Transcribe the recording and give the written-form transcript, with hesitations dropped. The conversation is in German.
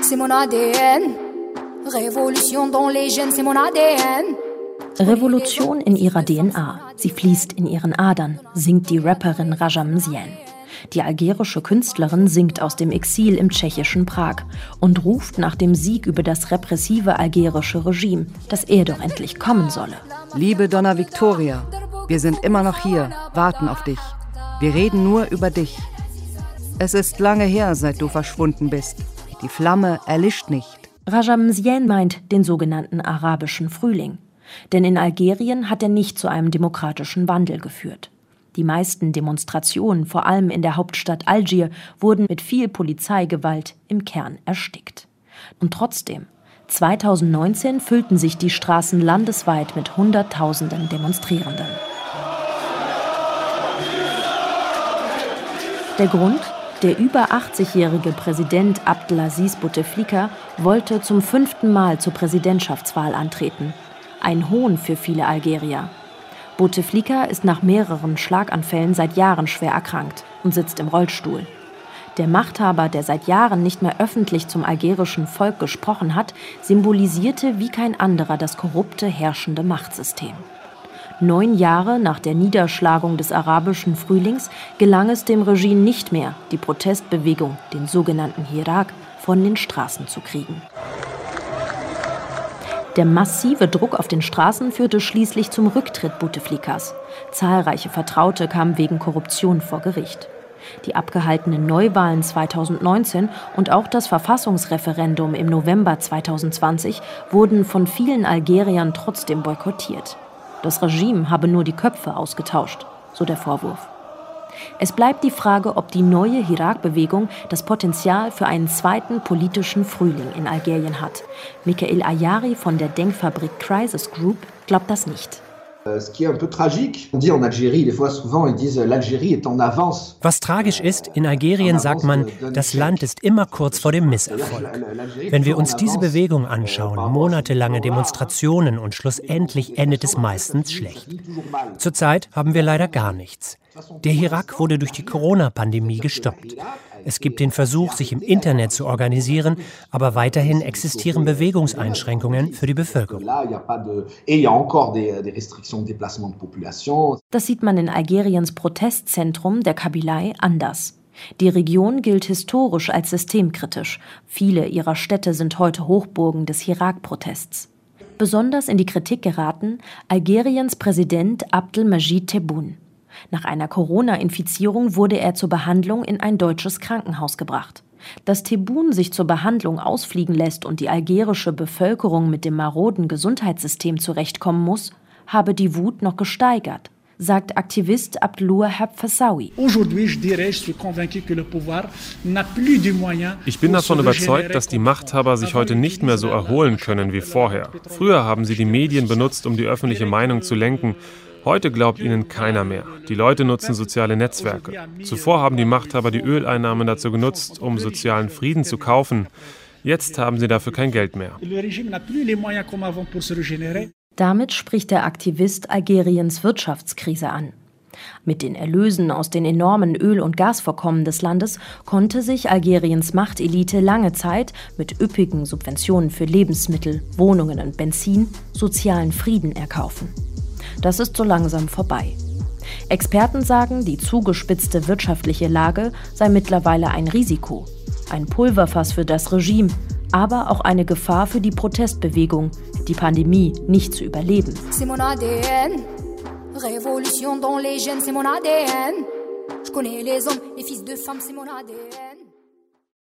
c'est mon ADN. Révolution dans les gènes, c'est mon ADN. Revolution in ihrer DNA. Sie fließt in ihren Adern, singt die Rapperin Raja Mziane. Die algerische Künstlerin singt aus dem Exil im tschechischen Prag und ruft nach dem Sieg über das repressive algerische Regime, dass er doch endlich kommen solle. Liebe Donna Victoria, wir sind immer noch hier, warten auf dich. Wir reden nur über dich. Es ist lange her, seit du verschwunden bist. Die Flamme erlischt nicht. Raja Mziane meint den sogenannten arabischen Frühling. Denn in Algerien hat er nicht zu einem demokratischen Wandel geführt. Die meisten Demonstrationen, vor allem in der Hauptstadt Algier, wurden mit viel Polizeigewalt im Kern erstickt. Und trotzdem, 2019 füllten sich die Straßen landesweit mit Hunderttausenden Demonstrierenden. Der Grund? Der über 80-jährige Präsident Abdelaziz Bouteflika wollte zum 5. Mal zur Präsidentschaftswahl antreten. Ein Hohn für viele Algerier. Bouteflika ist nach mehreren Schlaganfällen seit Jahren schwer erkrankt und sitzt im Rollstuhl. Der Machthaber, der seit Jahren nicht mehr öffentlich zum algerischen Volk gesprochen hat, symbolisierte wie kein anderer das korrupte, herrschende Machtsystem. 9 Jahre nach der Niederschlagung des arabischen Frühlings gelang es dem Regime nicht mehr, die Protestbewegung, den sogenannten Hirak, von den Straßen zu kriegen. Der massive Druck auf den Straßen führte schließlich zum Rücktritt Bouteflikas. Zahlreiche Vertraute kamen wegen Korruption vor Gericht. Die abgehaltenen Neuwahlen 2019 und auch das Verfassungsreferendum im November 2020 wurden von vielen Algeriern trotzdem boykottiert. Das Regime habe nur die Köpfe ausgetauscht, so der Vorwurf. Es bleibt die Frage, ob die neue Hirak-Bewegung das Potenzial für einen zweiten politischen Frühling in Algerien hat. Michael Ayari von der Denkfabrik Crisis Group glaubt das nicht. Was tragisch ist, in Algerien sagt man, das Land ist immer kurz vor dem Misserfolg. Wenn wir uns diese Bewegung anschauen, monatelange Demonstrationen und schlussendlich endet es meistens schlecht. Zurzeit haben wir leider gar nichts. Der Hirak wurde durch die Corona-Pandemie gestoppt. Es gibt den Versuch, sich im Internet zu organisieren, aber weiterhin existieren Bewegungseinschränkungen für die Bevölkerung. Das sieht man in Algeriens Protestzentrum, der Kabylei, anders. Die Region gilt historisch als systemkritisch. Viele ihrer Städte sind heute Hochburgen des Hirak-Protests. Besonders in die Kritik geraten Algeriens Präsident Abdelmajid Tebboune. Nach einer Corona-Infizierung wurde er zur Behandlung in ein deutsches Krankenhaus gebracht. Dass Tebboune sich zur Behandlung ausfliegen lässt und die algerische Bevölkerung mit dem maroden Gesundheitssystem zurechtkommen muss, habe die Wut noch gesteigert, sagt Aktivist Abdelwahab Fassaoui. Ich bin davon überzeugt, dass die Machthaber sich heute nicht mehr so erholen können wie vorher. Früher haben sie die Medien benutzt, um die öffentliche Meinung zu lenken. Heute glaubt ihnen keiner mehr. Die Leute nutzen soziale Netzwerke. Zuvor haben die Machthaber die Öleinnahmen dazu genutzt, um sozialen Frieden zu kaufen. Jetzt haben sie dafür kein Geld mehr. Damit spricht der Aktivist Algeriens Wirtschaftskrise an. Mit den Erlösen aus den enormen Öl- und Gasvorkommen des Landes konnte sich Algeriens Machtelite lange Zeit mit üppigen Subventionen für Lebensmittel, Wohnungen und Benzin sozialen Frieden erkaufen. Das ist so langsam vorbei. Experten sagen, die zugespitzte wirtschaftliche Lage sei mittlerweile ein Risiko, ein Pulverfass für das Regime, aber auch eine Gefahr für die Protestbewegung, die Pandemie nicht zu überleben. C'est mon ADN. Révolution dans les gènes, c'est mon ADN. Je connais les hommes, les fils de femmes, c'est mon ADN.